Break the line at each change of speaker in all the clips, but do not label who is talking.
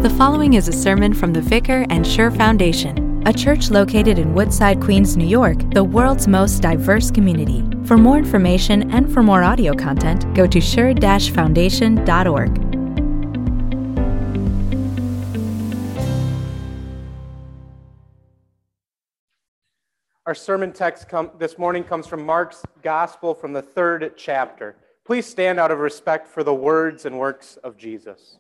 The following is a sermon from the Vicar and Sure Foundation, a church located in Woodside, Queens, New York, the world's most diverse community. For more information and for more audio content, go to sure-foundation.org.
Our sermon text this morning comes from Mark's Gospel from the 3rd chapter. Please stand out of respect for the words and works of Jesus.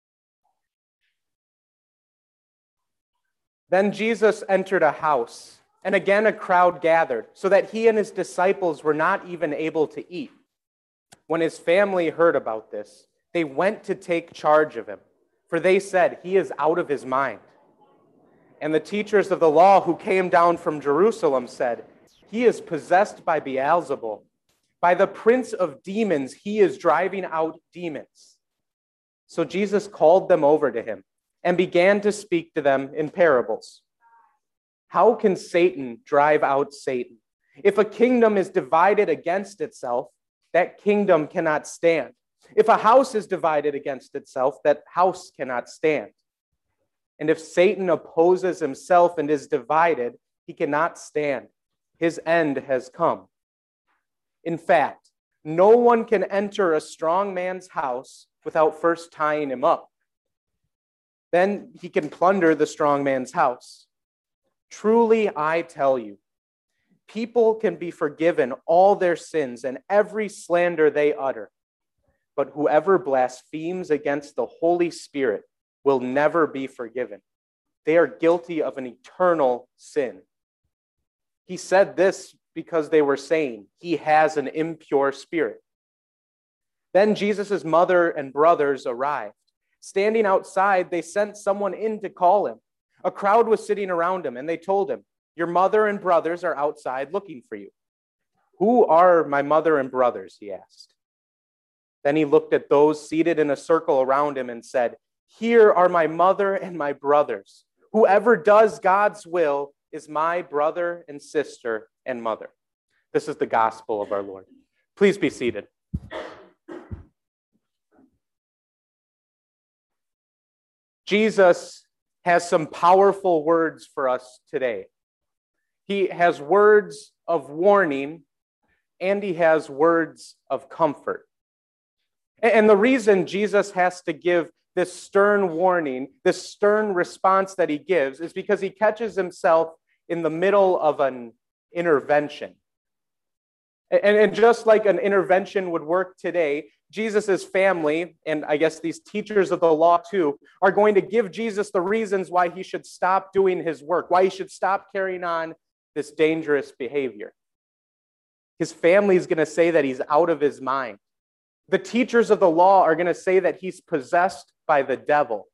Then Jesus entered a house, and again a crowd gathered, so that he and his disciples were not even able to eat. When his family heard about this, they went to take charge of him, for they said, "He is out of his mind." And the teachers of the law who came down from Jerusalem said, "He is possessed by Beelzebul. By the prince of demons, he is driving out demons." So Jesus called them over to him and began to speak to them in parables. "How can Satan drive out Satan? If a kingdom is divided against itself, that kingdom cannot stand. If a house is divided against itself, that house cannot stand. And if Satan opposes himself and is divided, he cannot stand. His end has come. In fact, no one can enter a strong man's house without first tying him up. Then he can plunder the strong man's house. Truly, I tell you, people can be forgiven all their sins and every slander they utter. But whoever blasphemes against the Holy Spirit will never be forgiven. They are guilty of an eternal sin." He said this because they were saying, "He has an impure spirit." Then Jesus' mother and brothers arrived. Standing outside, they sent someone in to call him. A crowd was sitting around him, and they told him, "Your mother and brothers are outside looking for you." "Who are my mother and brothers?" he asked. Then he looked at those seated in a circle around him and said, "Here are my mother and my brothers. Whoever does God's will is my brother and sister and mother." This is the gospel of our Lord. Please be seated. Jesus has some powerful words for us today. He has words of warning and he has words of comfort. And the reason Jesus has to give this stern warning, this stern response that he gives, is because he catches himself in the middle of an intervention. And just like an intervention would work today, Jesus' family, and I guess these teachers of the law too, are going to give Jesus the reasons why he should stop doing his work, why he should stop carrying on this dangerous behavior. His family is going to say that he's out of his mind. The teachers of the law are going to say that he's possessed by the devil.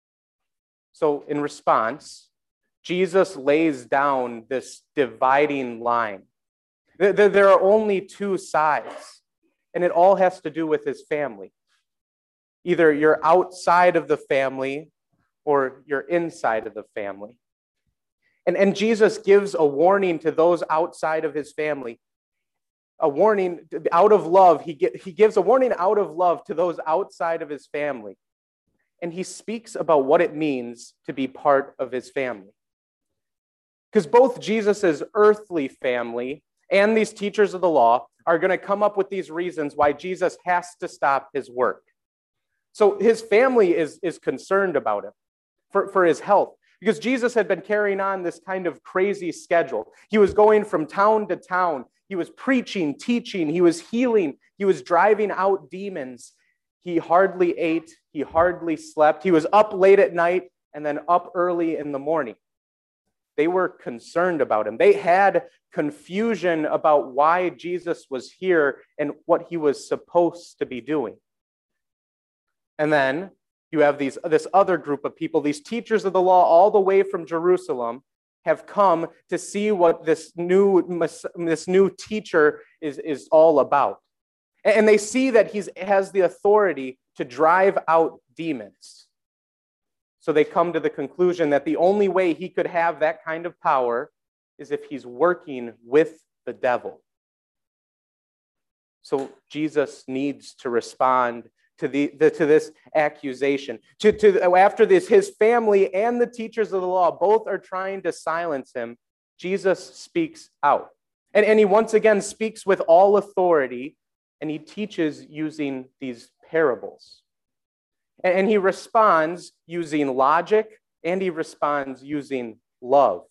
So in response, Jesus lays down this dividing line. There are only two sides, and it all has to do with his family. Either you're outside of the family or you're inside of the family. And Jesus gives a warning to those outside of his family. A warning out of love. He gives a warning out of love to those outside of his family. And he speaks about what it means to be part of his family. Because both Jesus' earthly family and these teachers of the law are going to come up with these reasons why Jesus has to stop his work. So his family is concerned about him for his health, because Jesus had been carrying on this kind of crazy schedule. He was going from town to town. He was preaching, teaching, he was healing, he was driving out demons. He hardly ate, he hardly slept. He was up late at night and then up early in the morning. They were concerned about him. They had confusion about why Jesus was here and what he was supposed to be doing. And then you have this other group of people, these teachers of the law all the way from Jerusalem, have come to see what this new teacher is all about. And they see that he has the authority to drive out demons. So they come to the conclusion that the only way he could have that kind of power is if he's working with the devil. So Jesus needs to respond to this accusation. After this, his family and the teachers of the law both are trying to silence him. Jesus speaks out. And he once again speaks with all authority, and he teaches using these parables. And he responds using logic, and he responds using love.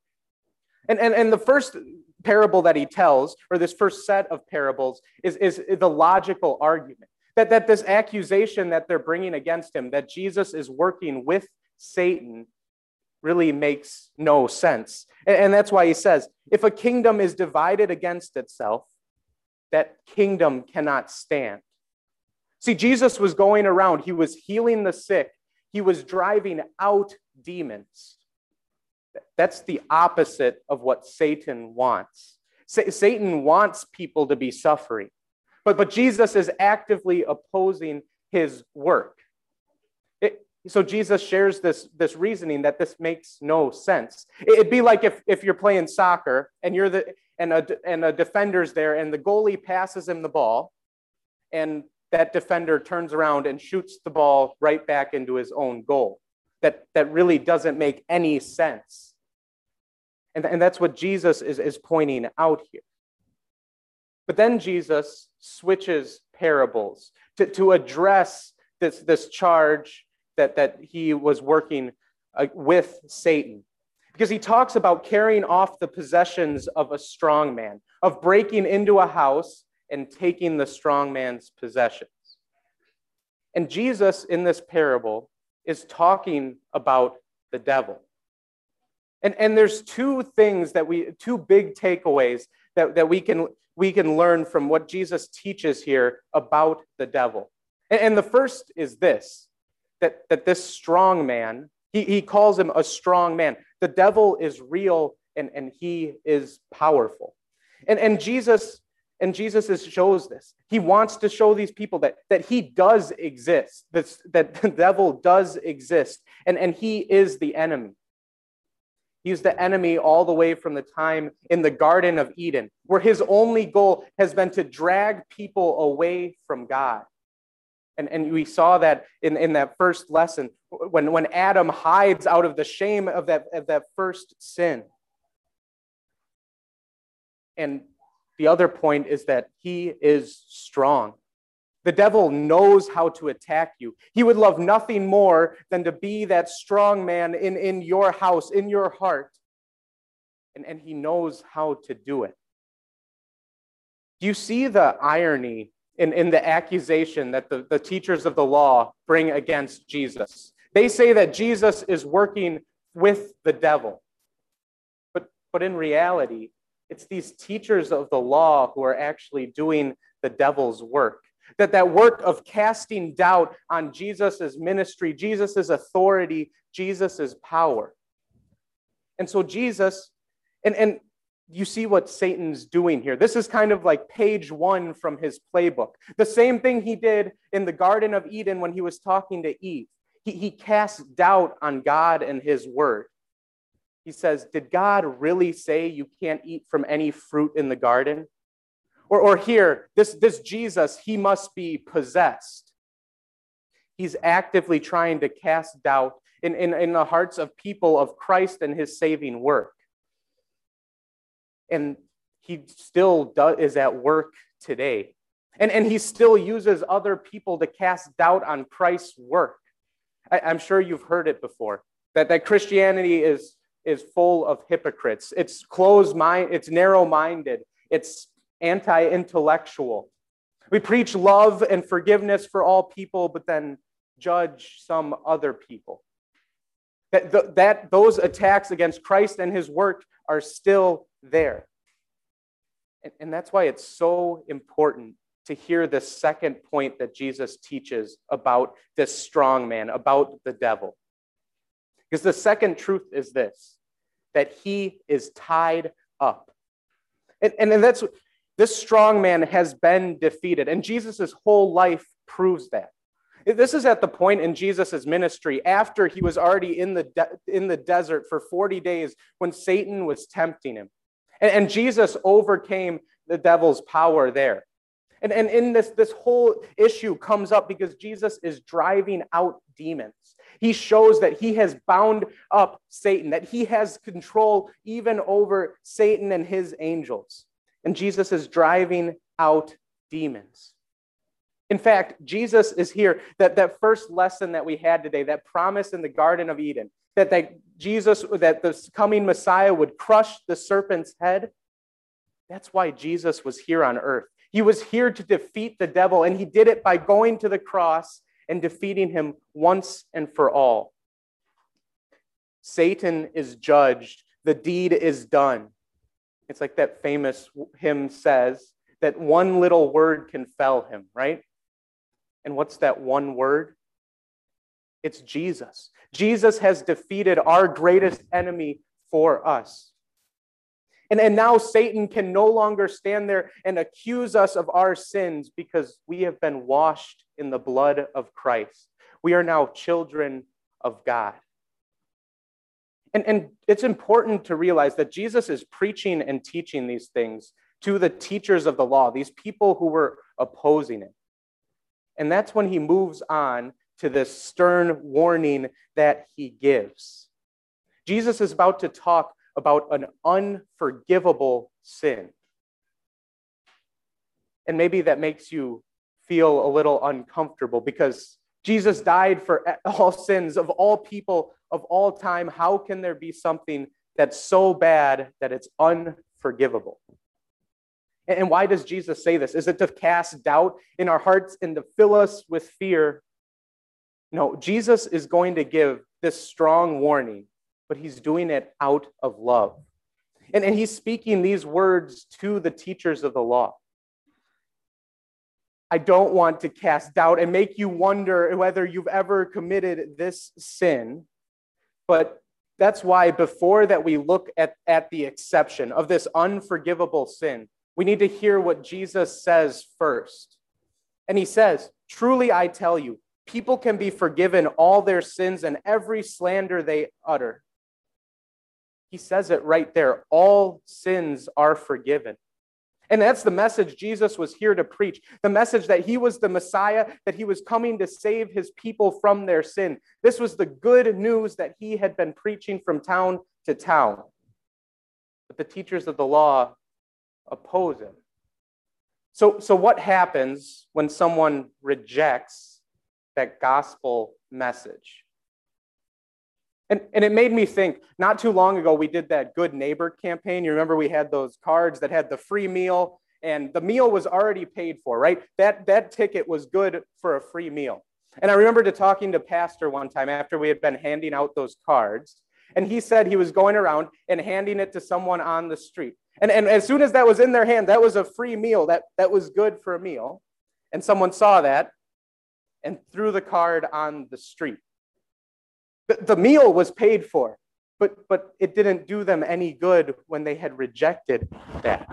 And the first parable that he tells, or this first set of parables, is the logical argument. That this accusation that they're bringing against him, that Jesus is working with Satan, really makes no sense. And that's why he says, if a kingdom is divided against itself, that kingdom cannot stand. See, Jesus was going around, he was healing the sick, he was driving out demons. That's the opposite of what Satan wants. Satan wants people to be suffering, but Jesus is actively opposing his work. So Jesus shares this reasoning that this makes no sense. It'd be like if you're playing soccer and a defender's there and the goalie passes him the ball, and that defender turns around and shoots the ball right back into his own goal. That really doesn't make any sense. And that's what Jesus is pointing out here. But then Jesus switches parables to address this charge that he was working with Satan. Because he talks about carrying off the possessions of a strong man, of breaking into a house and taking the strong man's possessions. And Jesus, in this parable, is talking about the devil. And there's two big takeaways that we can learn from what Jesus teaches here about the devil. And the first is this, that this strong man, he calls him a strong man. The devil is real and he is powerful. And Jesus shows this. He wants to show these people that he does exist, that the devil does exist, and he is the enemy. He's the enemy all the way from the time in the Garden of Eden, where his only goal has been to drag people away from God. And we saw that in that first lesson, when Adam hides out of the shame of that first sin. And the other point is that he is strong. The devil knows how to attack you. He would love nothing more than to be that strong man in your house, in your heart. And he knows how to do it. Do you see the irony in the accusation that the teachers of the law bring against Jesus? They say that Jesus is working with the devil. But in reality, it's these teachers of the law who are actually doing the devil's work. That work of casting doubt on Jesus' ministry, Jesus' authority, Jesus' power. And so Jesus, and you see what Satan's doing here. This is kind of like page 1 from his playbook. The same thing he did in the Garden of Eden when he was talking to Eve. He cast doubt on God and his word. He says, did God really say you can't eat from any fruit in the garden? Or here, this Jesus, he must be possessed. He's actively trying to cast doubt in the hearts of people of Christ and his saving work. And he still is at work today. And he still uses other people to cast doubt on Christ's work. I'm sure you've heard it before, that Christianity is full of hypocrites. It's closed-minded, it's narrow-minded, it's anti-intellectual. We preach love and forgiveness for all people, but then judge some other people. Those attacks against Christ and his work are still there. And that's why it's so important to hear the second point that Jesus teaches about this strong man, about the devil. Because the second truth is this, that he is tied up. And that's, this strong man has been defeated, and Jesus' whole life proves that. This is at the point in Jesus' ministry after he was already in the desert for 40 days when Satan was tempting him. And Jesus overcame the devil's power there. And in this whole issue comes up because Jesus is driving out demons. He shows that he has bound up Satan, that he has control even over Satan and his angels. And Jesus is driving out demons. In fact, Jesus is here. That first lesson that we had today, that promise in the Garden of Eden, that the coming Messiah would crush the serpent's head. That's why Jesus was here on earth. He was here to defeat the devil, and he did it by going to the cross and defeating him once and for all. Satan is judged. The deed is done. It's like that famous hymn says, that one little word can fell him, right? And what's that one word? It's Jesus. Jesus has defeated our greatest enemy for us. And now Satan can no longer stand there and accuse us of our sins because we have been washed in the blood of Christ. We are now children of God. And it's important to realize that Jesus is preaching and teaching these things to the teachers of the law, these people who were opposing it. And that's when he moves on to this stern warning that he gives. Jesus is about to talk about an unforgivable sin. And maybe that makes you feel a little uncomfortable because Jesus died for all sins of all people of all time. How can there be something that's so bad that it's unforgivable? And why does Jesus say this? Is it to cast doubt in our hearts and to fill us with fear? No, Jesus is going to give this strong warning, but he's doing it out of love. And he's speaking these words to the teachers of the law. I don't want to cast doubt and make you wonder whether you've ever committed this sin, but that's why before that we look at the exception of this unforgivable sin, we need to hear what Jesus says first. And he says, truly I tell you, people can be forgiven all their sins and every slander they utter. He says it right there. All sins are forgiven. And that's the message Jesus was here to preach. The message that he was the Messiah, that he was coming to save his people from their sin. This was the good news that he had been preaching from town to town. But the teachers of the law oppose him. So what happens when someone rejects that gospel message? And it made me think, not too long ago, we did that Good Neighbor campaign. You remember we had those cards that had the free meal, and the meal was already paid for, right? That ticket was good for a free meal. And I remember talking to Pastor one time after we had been handing out those cards, and he said he was going around and handing it to someone on the street. And as soon as that was in their hand, that was a free meal. That was good for a meal. And someone saw that and threw the card on the street. The meal was paid for, but it didn't do them any good when they had rejected that.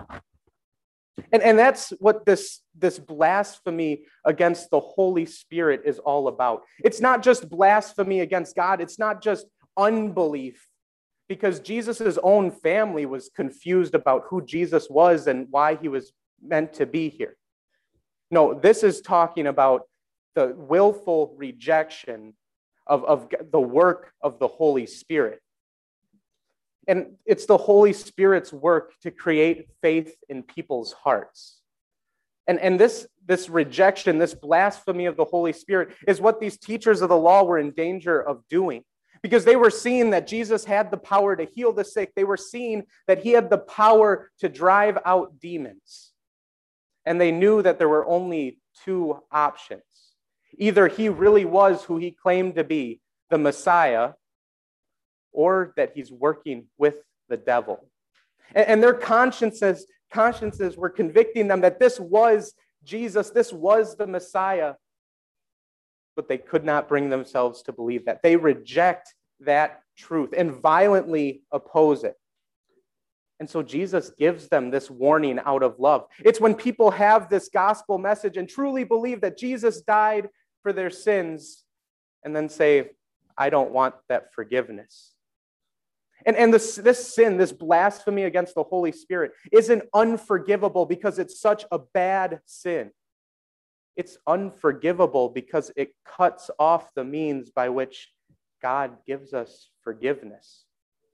And that's what this blasphemy against the Holy Spirit is all about. It's not just blasphemy against God. It's not just unbelief, because Jesus' own family was confused about who Jesus was and why he was meant to be here. No, this is talking about the willful rejection of the work of the Holy Spirit. And it's the Holy Spirit's work to create faith in people's hearts. And this rejection, this blasphemy of the Holy Spirit is what these teachers of the law were in danger of doing. Because they were seeing that Jesus had the power to heal the sick. They were seeing that he had the power to drive out demons. And they knew that there were only two options. Either he really was who he claimed to be, the Messiah, or that he's working with the devil. And their consciences were convicting them that this was Jesus, this was the Messiah, but they could not bring themselves to believe that. They reject that truth and violently oppose it. And so Jesus gives them this warning out of love. It's when people have this gospel message and truly believe that Jesus died for their sins and then say, I don't want that forgiveness. And this sin, this blasphemy against the Holy Spirit, isn't unforgivable because it's such a bad sin. it's unforgivable because it cuts off the means by which God gives us forgiveness.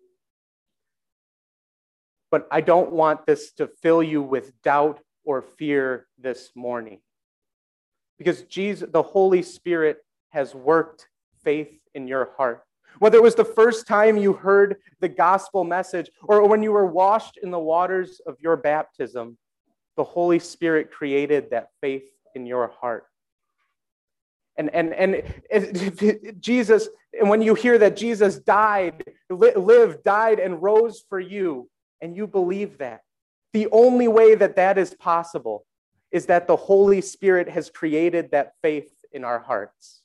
But I don't want this to fill you with doubt or fear this morning, because Jesus, the Holy Spirit, has worked faith in your heart. Whether it was the first time you heard the gospel message or when you were washed in the waters of your baptism, the Holy Spirit created that faith in your heart. And Jesus, and when you hear that Jesus died, lived, died, and rose for you, and you believe that, the only way that that is possible is that the Holy Spirit has created that faith in our hearts.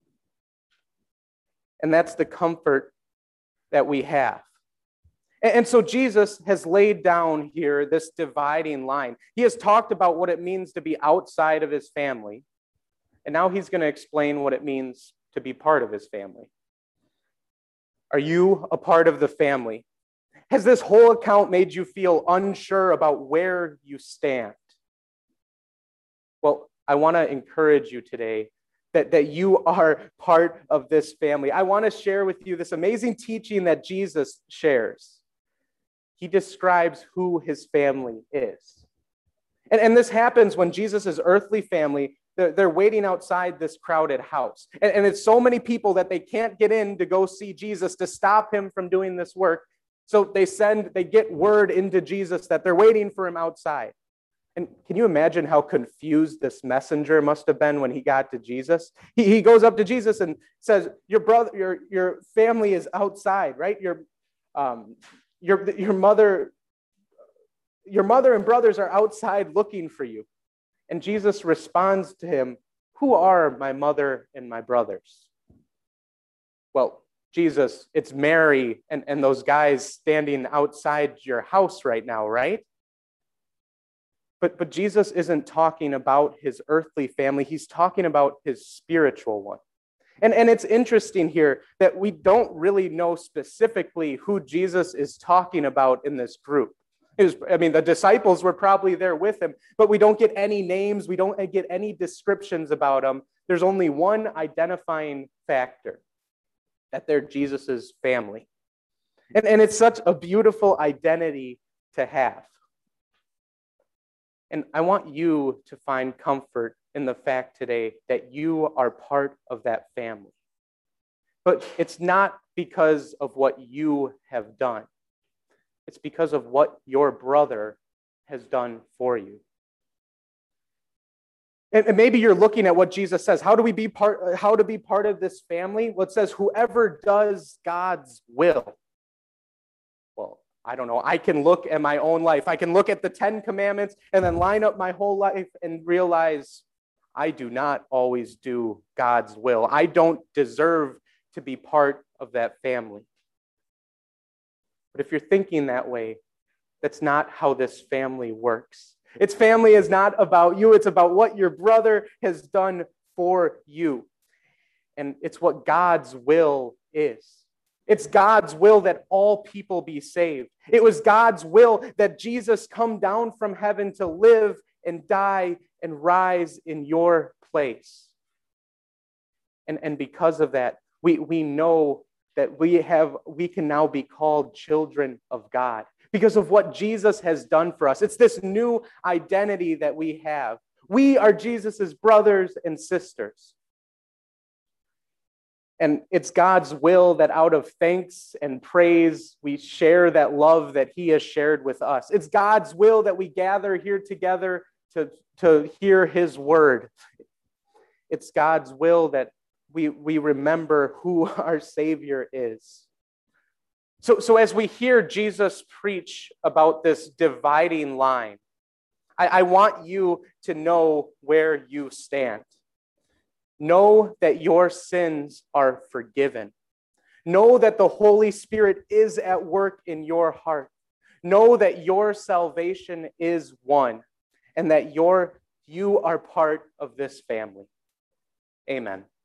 And that's the comfort that we have. And so Jesus has laid down here this dividing line. He has talked about what it means to be outside of his family. And now he's going to explain what it means to be part of his family. Are you a part of the family? Has this whole account made you feel unsure about where you stand? Well, I want to encourage you today that you are part of this family. I want to share with you this amazing teaching that Jesus shares. He describes who his family is. And this happens when Jesus' earthly family, they're waiting outside this crowded house. And it's so many people that they can't get in to go see Jesus to stop him from doing this work. So they get word into Jesus that they're waiting for him outside. And can you imagine how confused this messenger must have been when he got to Jesus? He goes up to Jesus and says, your family is outside, right? Your mother and brothers are outside looking for you. And Jesus responds to him, who are my mother and my brothers? Well, Jesus, it's Mary and those guys standing outside your house right now, right? But Jesus isn't talking about his earthly family. He's talking about his spiritual one. And it's interesting here that we don't really know specifically who Jesus is talking about in this group. The disciples were probably there with him, but we don't get any names. We don't get any descriptions about them. There's only one identifying factor, that they're Jesus's family. And it's such a beautiful identity to have. And I want you to find comfort in the fact today that you are part of that family. But it's not because of what you have done. It's because of what your brother has done for you. And maybe you're looking at what Jesus says. How to be part of this family? Well, it says, whoever does God's will. Well, I don't know. I can look at my own life. I can look at the 10 commandments and then line up my whole life and realize I do not always do God's will. I don't deserve to be part of that family. But if you're thinking that way, that's not how this family works. Its family is not about you. It's about what your brother has done for you. And it's what God's will is. It's God's will that all people be saved. It was God's will that Jesus come down from heaven to live and die and rise in your place. And because of that, we know that we can now be called children of God because of what Jesus has done for us. It's this new identity that we have. We are Jesus's brothers and sisters. And it's God's will that out of thanks and praise, we share that love that he has shared with us. It's God's will that we gather here together to hear his word. It's God's will that we remember who our Savior is. So as we hear Jesus preach about this dividing line, I want you to know where you stand. Know that your sins are forgiven. Know that the Holy Spirit is at work in your heart. Know that your salvation is won and that you are part of this family. Amen.